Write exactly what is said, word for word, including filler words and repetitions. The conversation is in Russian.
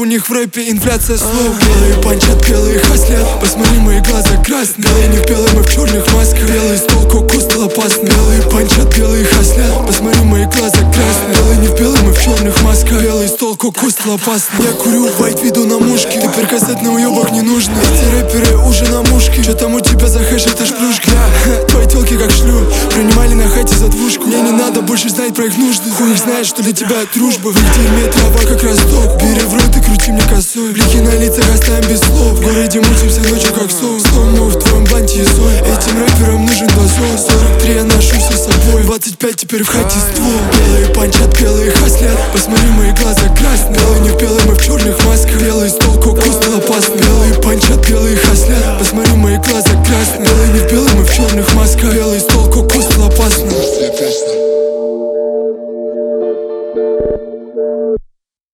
них в рэпе инфляция слов. Белые панчат, белые хаслят, посмотри, мои глаза красные. Белые не в белые, мы в черных масках. Белый стол, коко стал опасный. Белые панчат, белые хаслят, посмотри, мои глаза красные. Белые не в белые, мы в черных масках. Белый стол, коко стал опасный. Я курю, вайт, виду на мушке. Теперь кассет на уебок не нужно. Эти рэперы уже на мушке. Чё там у тебя за хэш, это ж плюшка. Твои телки как шлю, принимали на хате за двушку. Мне не надо больше знать про их нужды. Хуй их знает, что для тебя дружба. В их дерьме трава как росток. Бери в рот и крути мне косой. Блики на лицах оставим без слов. В городе мучимся ночью как сон. Снова в твоем бланте и соль. Этим рэперам нужен дозор. Сорок три я ношу все с собой. Двадцать пять теперь в хате ствол. Белые панчат, белые хаслят, посмотри, мои глаза красные. Белые не в белые, мы в черных масках. Белый стол, коко стал опасный. Белые панчат, белые хаслят, посмотри, мои глаза красные. Белые не в белые, мы в черных масках. Белый стол,